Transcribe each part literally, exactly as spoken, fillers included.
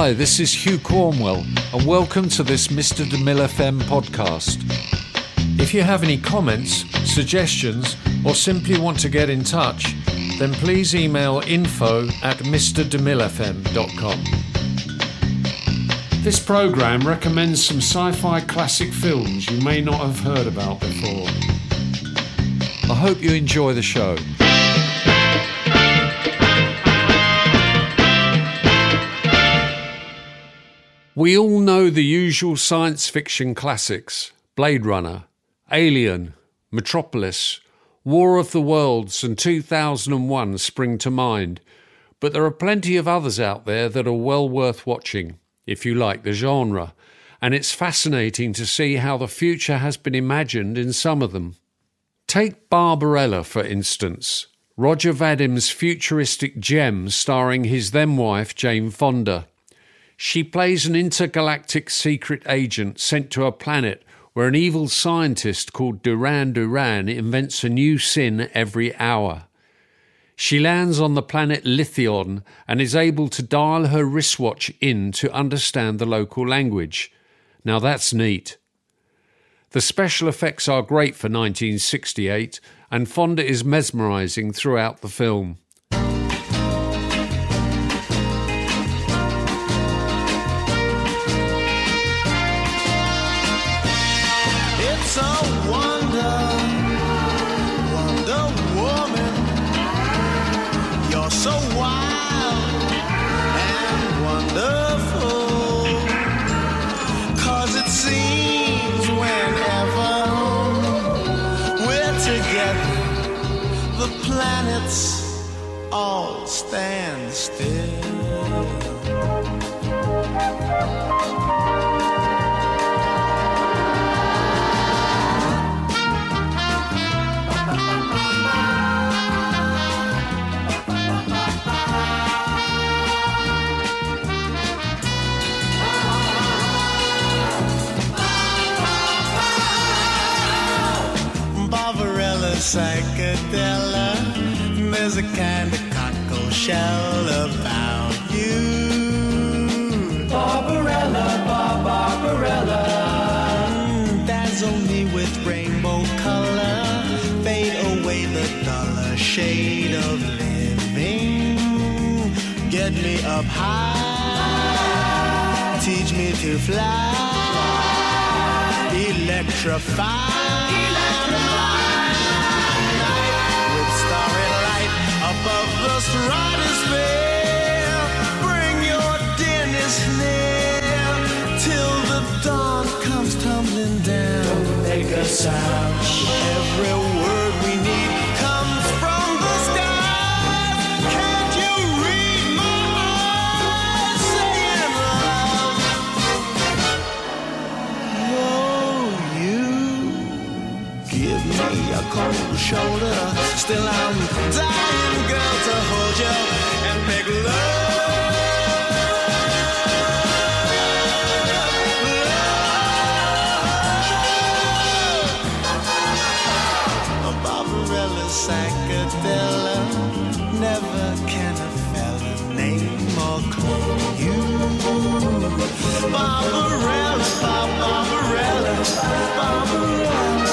Hi, this is Hugh Cornwell, and welcome to this Mister DeMille F M podcast. If you have any comments, suggestions, or simply want to get in touch, then please email info at mister demille f m dot com. This programme recommends some sci-fi classic films you may not have heard about before. I hope you enjoy the show. We all know the usual science fiction classics: Blade Runner, Alien, Metropolis, War of the Worlds and two thousand one spring to mind, but there are plenty of others out there that are well worth watching, if you like the genre, and it's fascinating to see how the future has been imagined in some of them. Take Barbarella, for instance, Roger Vadim's futuristic gem starring his then-wife Jane Fonda. She plays an intergalactic secret agent sent to a planet where an evil scientist called Duran Duran invents a new sin every hour. She lands on the planet Lithion and is able to dial her wristwatch in to understand the local language. Now that's neat. The special effects are great for nineteen sixty-eight, and Fonda is mesmerising throughout the film. So wild and wonderful, 'cause it seems whenever we're together, the planets all stand still. Psychedelic, there's a kind of cockle shell about you. Barbarella, Bar- Barbarella, mm, dazzle me with rainbow color, fade away the duller shade of living. Get me up high, teach me to fly, electrify. Starry light above the stratosphere, bring your dearness near till the dawn comes tumbling down. Don't make a sound. Every word we need comes from the skies. Can't you read my eyes saying love? Oh, you give me a cold shoulder. Still I'm dying, girl, to hold you and make love. Love. A Barbarella psychedelic, never can a fella name or call you. Barbarella, Barbarella, Barbarella,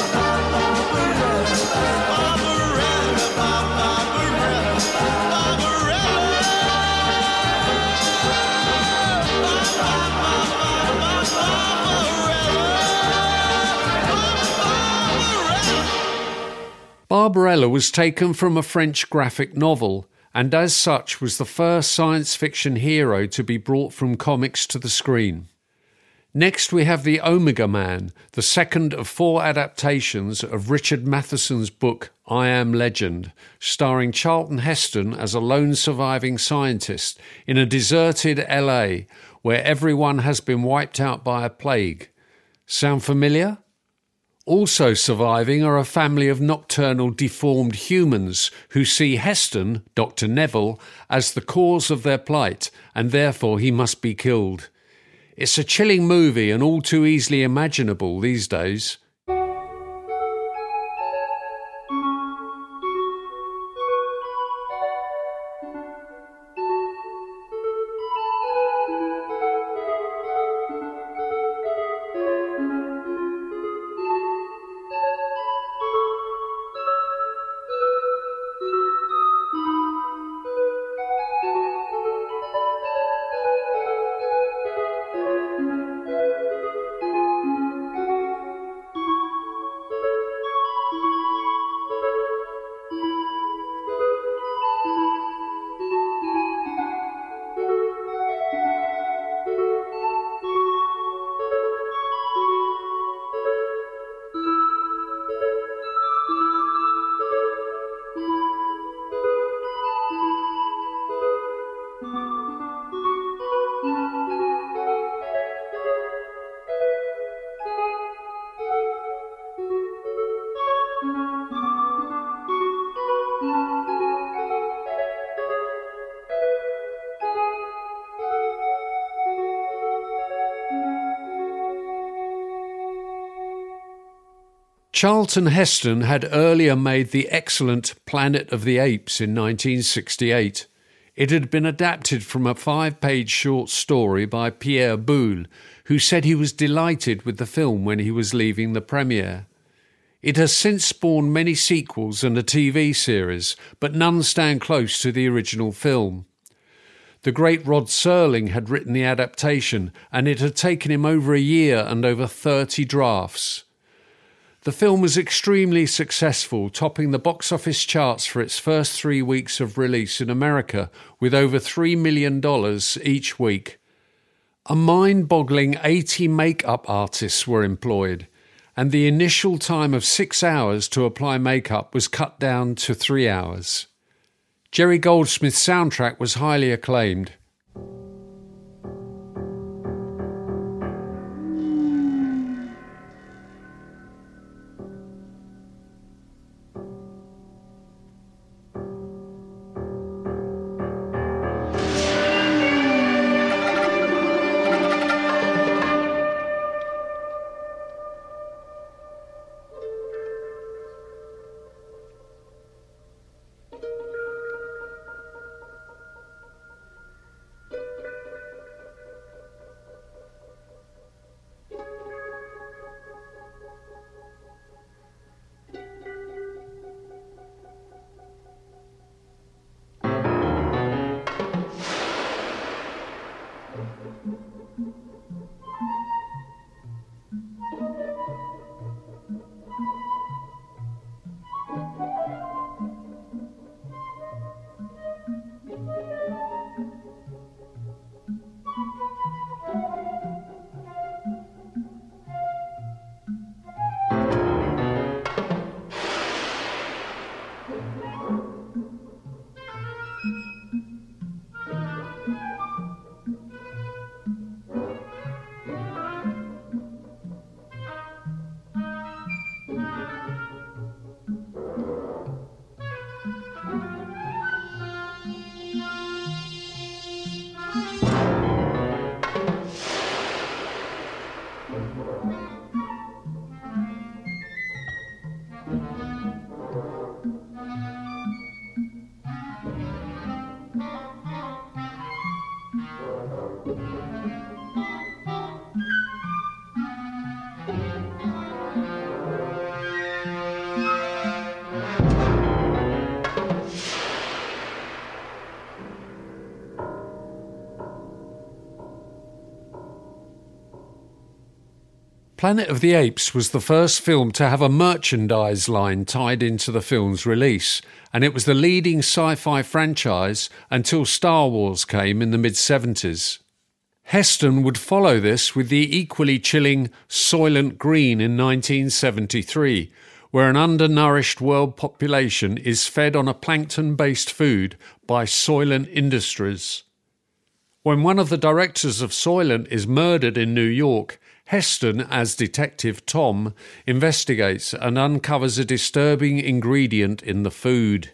Barbarella was taken from a French graphic novel, and as such was the first science fiction hero to be brought from comics to the screen. Next we have The Omega Man, the second of four adaptations of Richard Matheson's book I Am Legend, starring Charlton Heston as a lone surviving scientist in a deserted L A where everyone has been wiped out by a plague. Sound familiar? Also surviving are a family of nocturnal deformed humans who see Heston, Doctor Neville, as the cause of their plight, and therefore he must be killed. It's a chilling movie and all too easily imaginable these days. Charlton Heston had earlier made the excellent Planet of the Apes in nineteen sixty-eight. It had been adapted from a five-page short story by Pierre Boulle, who said he was delighted with the film when he was leaving the premiere. It has since spawned many sequels and a T V series, but none stand close to the original film. The great Rod Serling had written the adaptation, and it had taken him over a year and over thirty drafts. The film was extremely successful, topping the box office charts for its first three weeks of release in America, with over three million dollars each week. A mind-boggling eighty makeup artists were employed, and the initial time of six hours to apply makeup was cut down to three hours. Jerry Goldsmith's soundtrack was highly acclaimed. Planet of the Apes was the first film to have a merchandise line tied into the film's release, and it was the leading sci-fi franchise until Star Wars came in the mid-seventies. Heston would follow this with the equally chilling Soylent Green in nineteen seventy-three, where an undernourished world population is fed on a plankton-based food by Soylent Industries. When one of the directors of Soylent is murdered in New York, Heston, as Detective Tom, investigates and uncovers a disturbing ingredient in the food.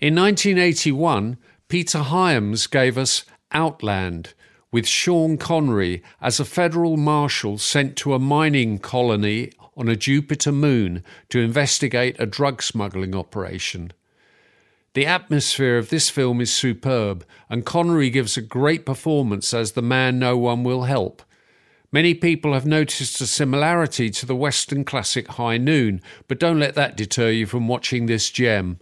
In nineteen eighty-one, Peter Hyams gave us Outland, with Sean Connery as a federal marshal sent to a mining colony on a Jupiter moon to investigate a drug smuggling operation. The atmosphere of this film is superb, and Connery gives a great performance as the man no one will help. Many people have noticed a similarity to the Western classic High Noon, but don't let that deter you from watching this gem.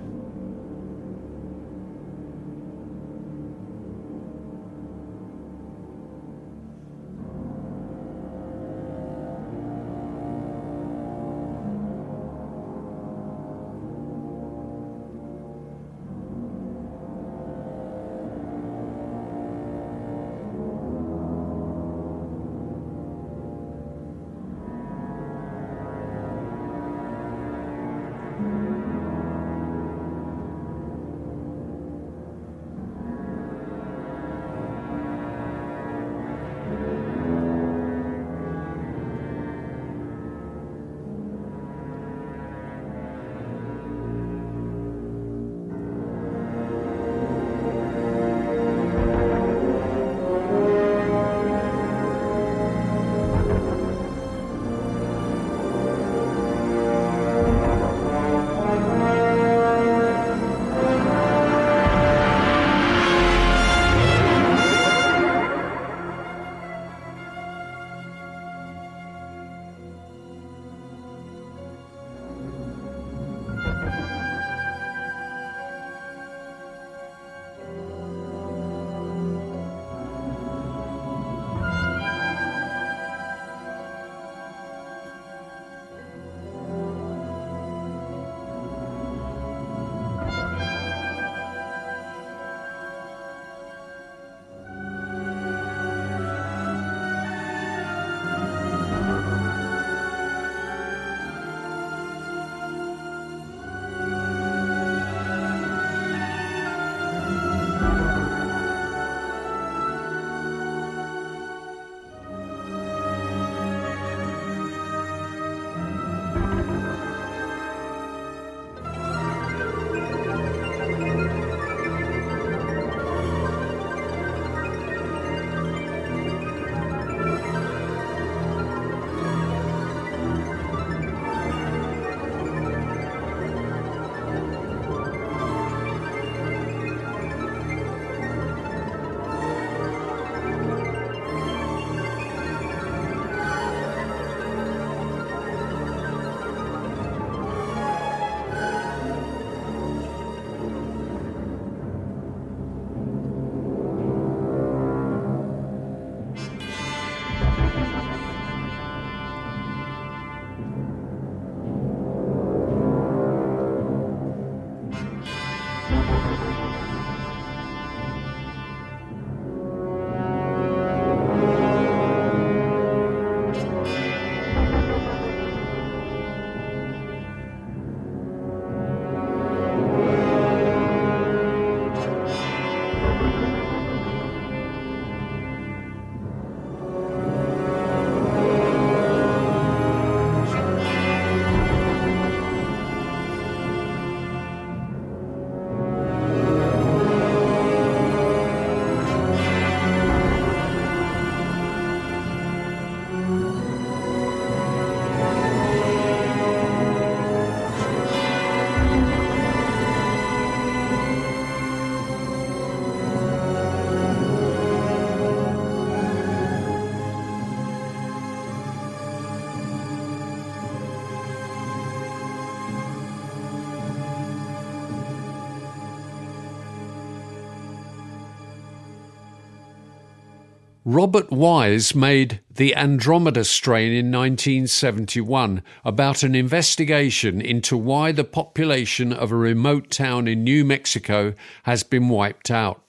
Robert Wise made The Andromeda Strain in nineteen seventy-one about an investigation into why the population of a remote town in New Mexico has been wiped out.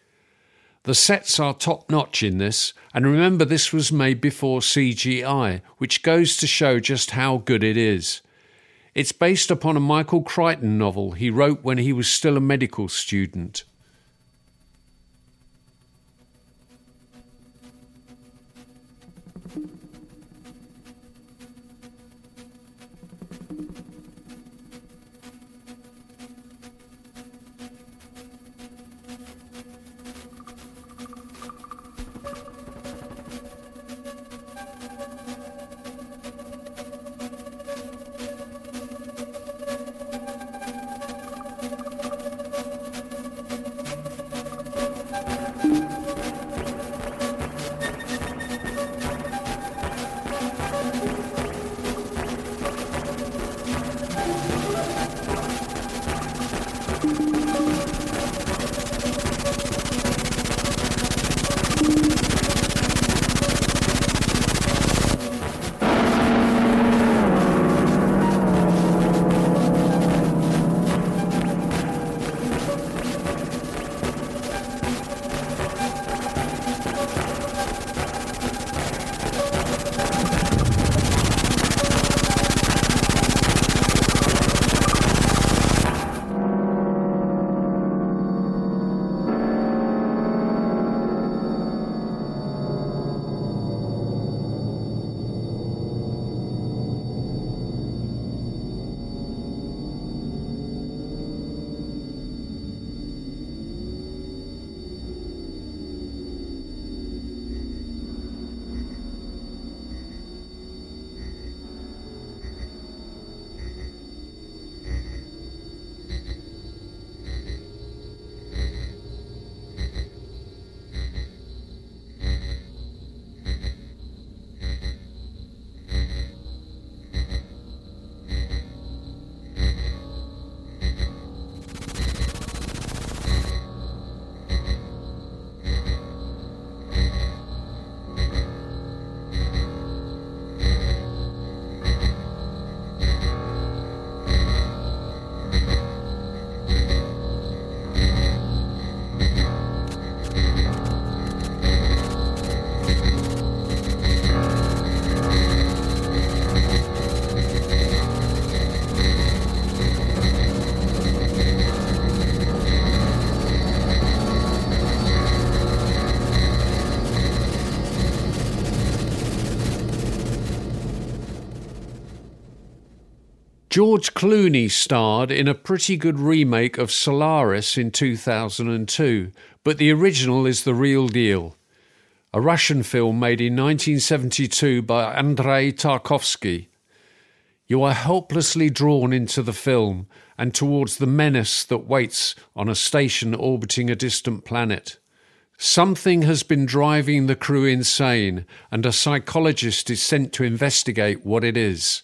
The sets are top-notch in this, and remember this was made before C G I, which goes to show just how good it is. It's based upon a Michael Crichton novel he wrote when he was still a medical student. George Clooney starred in a pretty good remake of Solaris in two thousand two, but the original is the real deal. A Russian film made in nineteen seventy-two by Andrei Tarkovsky. You are helplessly drawn into the film and towards the menace that waits on a station orbiting a distant planet. Something has been driving the crew insane, and a psychologist is sent to investigate what it is.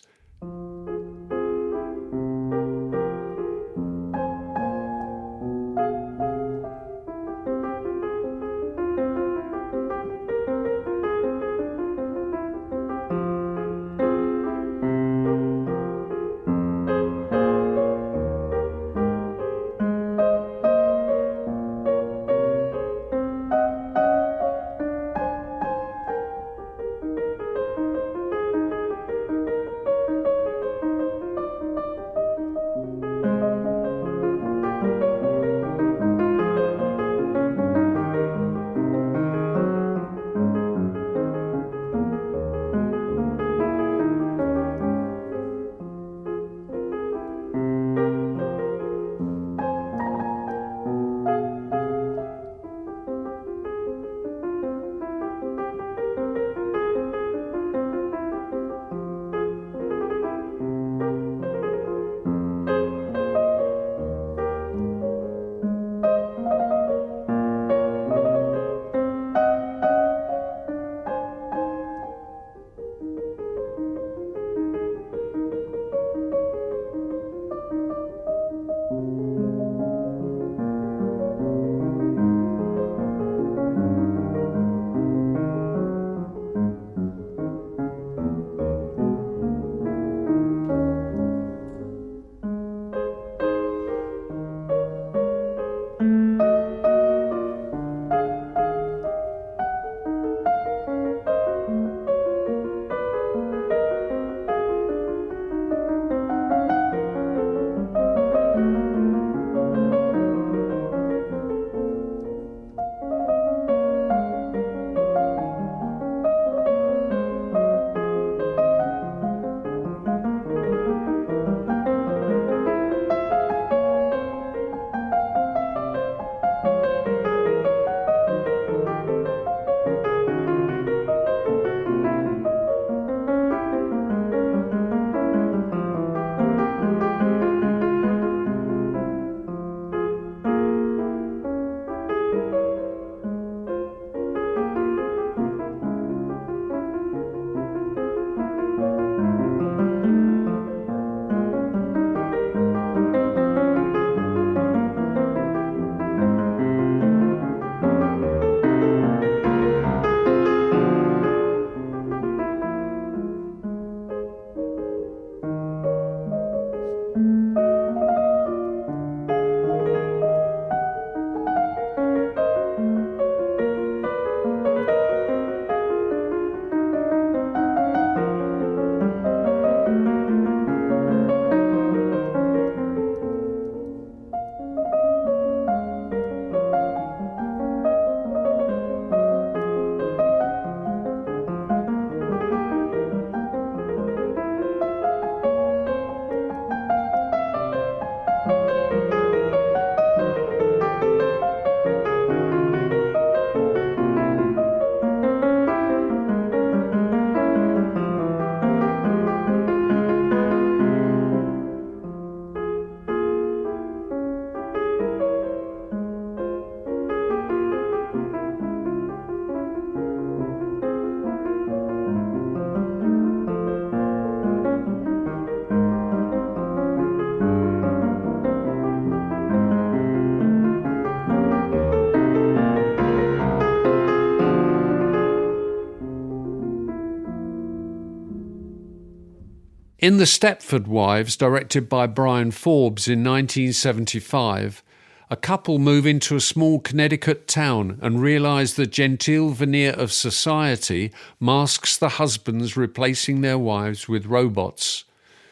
In The Stepford Wives, directed by Brian Forbes in nineteen seventy-five, a couple move into a small Connecticut town and realise the genteel veneer of society masks the husbands replacing their wives with robots.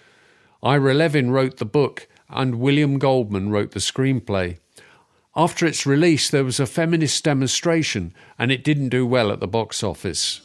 Ira Levin wrote the book and William Goldman wrote the screenplay. After its release, there was a feminist demonstration and it didn't do well at the box office.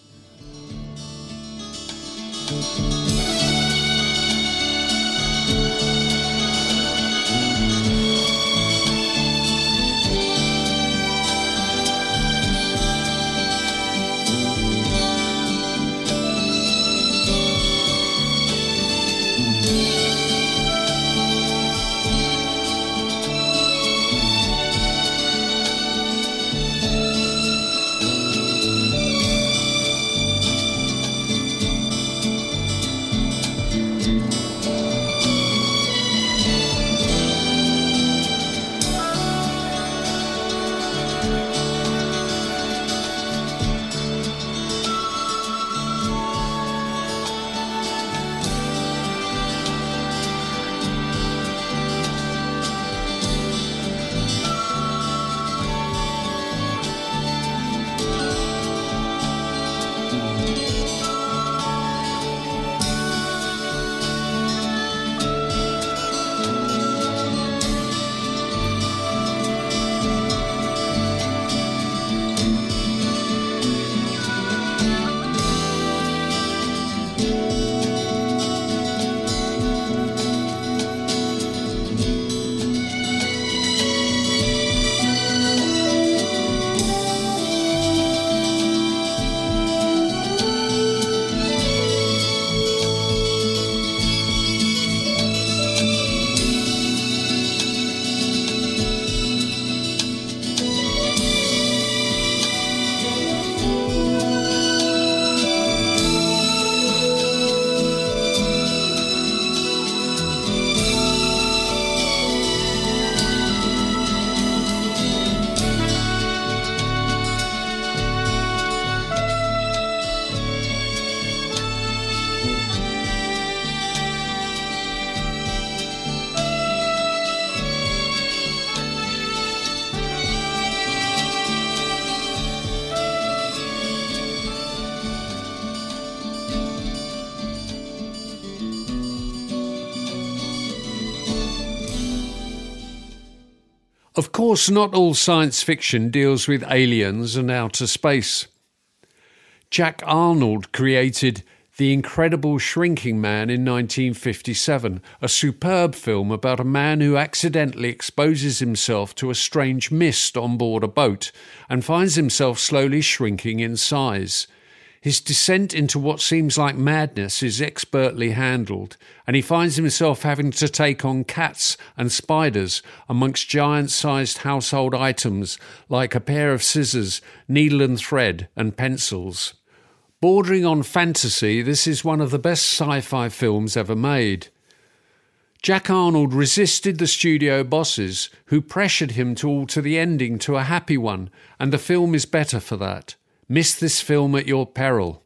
Of course, not all science fiction deals with aliens and outer space. Jack Arnold created The Incredible Shrinking Man in nineteen fifty-seven, a superb film about a man who accidentally exposes himself to a strange mist on board a boat and finds himself slowly shrinking in size. His descent into what seems like madness is expertly handled, and he finds himself having to take on cats and spiders amongst giant-sized household items like a pair of scissors, needle and thread, and pencils. Bordering on fantasy, this is one of the best sci-fi films ever made. Jack Arnold resisted the studio bosses, who pressured him to alter the ending to a happy one, and the film is better for that. Miss this film at your peril.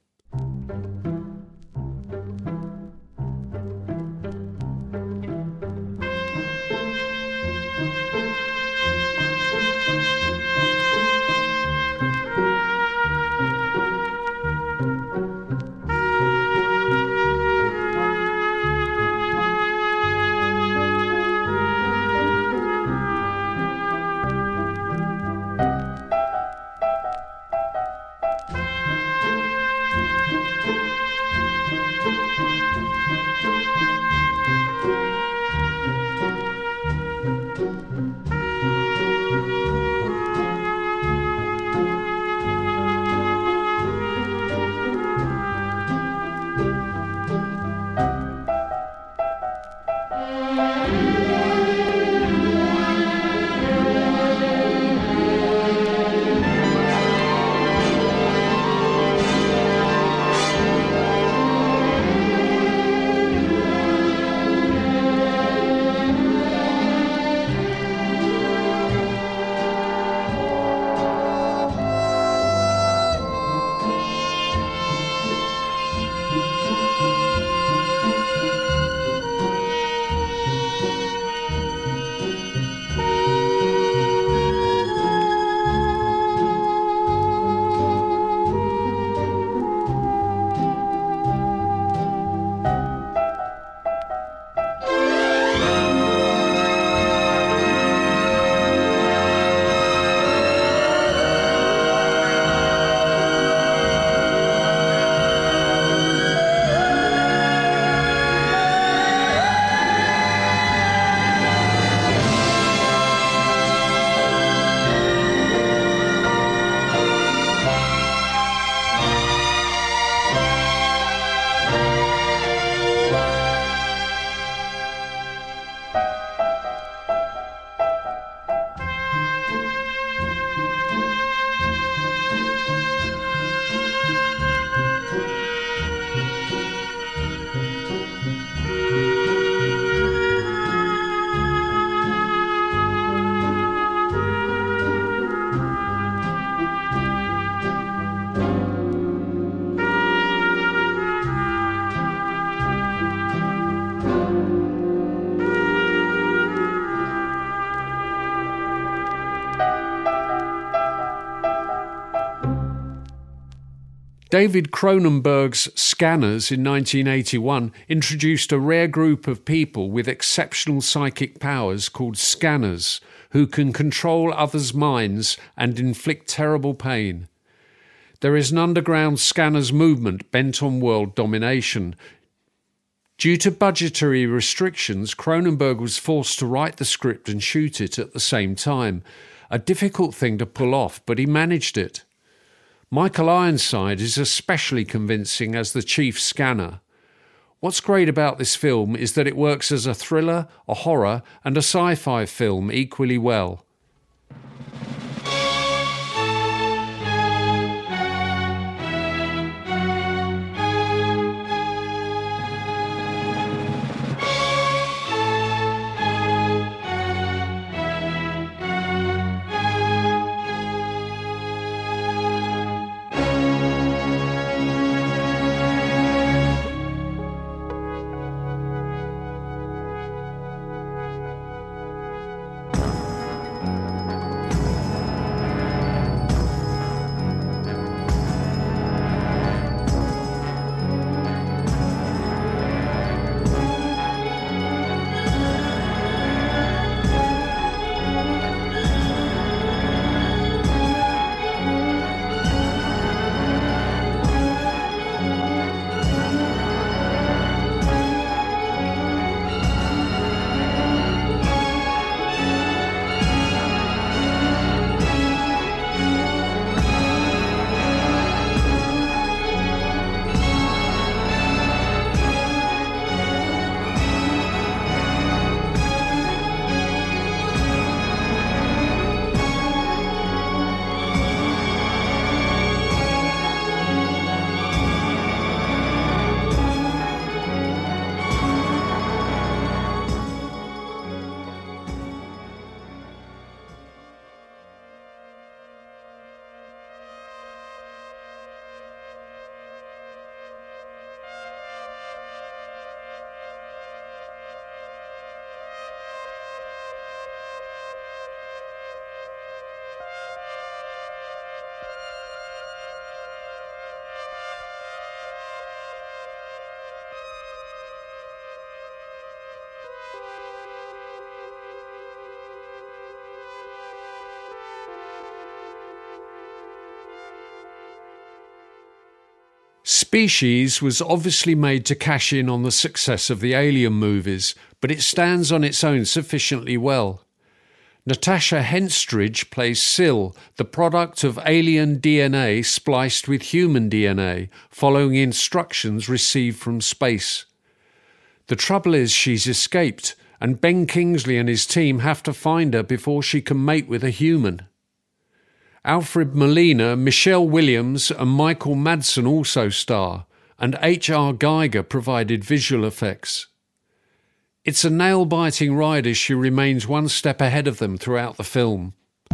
David Cronenberg's Scanners in nineteen eighty-one introduced a rare group of people with exceptional psychic powers called scanners, who can control others' minds and inflict terrible pain. There is an underground scanners movement bent on world domination. Due to budgetary restrictions, Cronenberg was forced to write the script and shoot it at the same time. A difficult thing to pull off, but he managed it. Michael Ironside is especially convincing as the chief scanner. What's great about this film is that it works as a thriller, a horror, and a sci-fi film equally well. Species was obviously made to cash in on the success of the Alien movies, but it stands on its own sufficiently well. Natasha Henstridge plays Syl, the product of alien D N A spliced with human D N A, following instructions received from space. The trouble is she's escaped, and Ben Kingsley and his team have to find her before she can mate with a human. Alfred Molina, Michelle Williams and Michael Madsen also star, and H R Geiger provided visual effects. It's a nail-biting ride as she remains one step ahead of them throughout the film.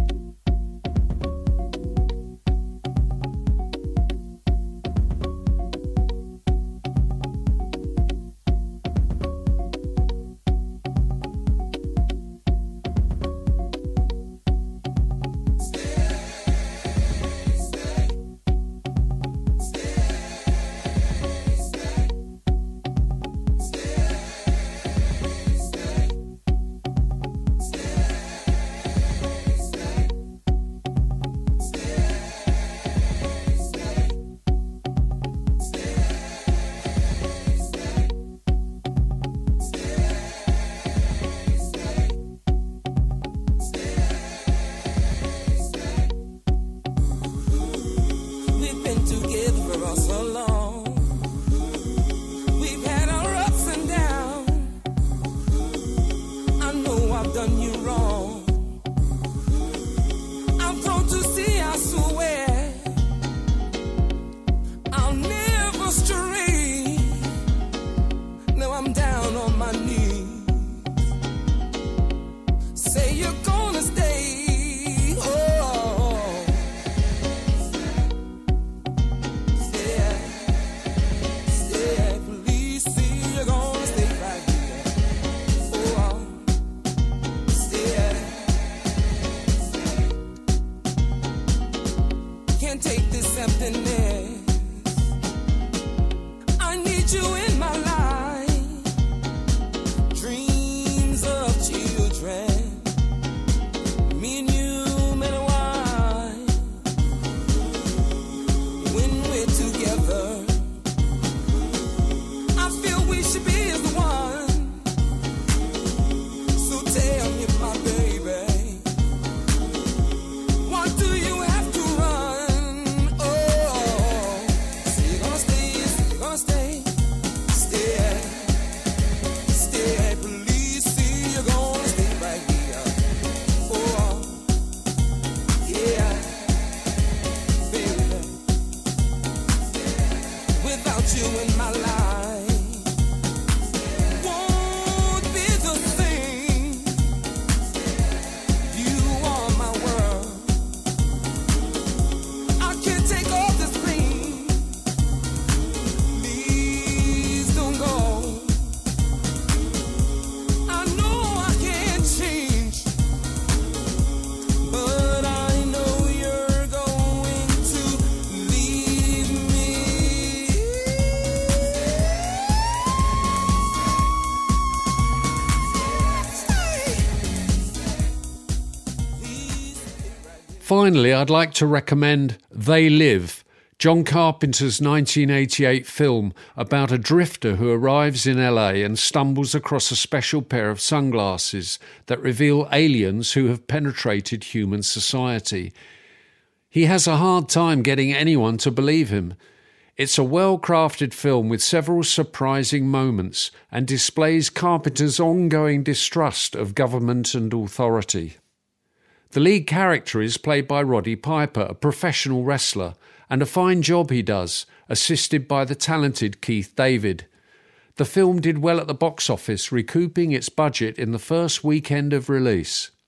Finally, I'd like to recommend They Live, John Carpenter's nineteen eighty-eight film about a drifter who arrives in L A and stumbles across a special pair of sunglasses that reveal aliens who have penetrated human society. He has a hard time getting anyone to believe him. It's a well-crafted film with several surprising moments and displays Carpenter's ongoing distrust of government and authority. The lead character is played by Roddy Piper, a professional wrestler, and a fine job he does, assisted by the talented Keith David. The film did well at the box office, recouping its budget in the first weekend of release.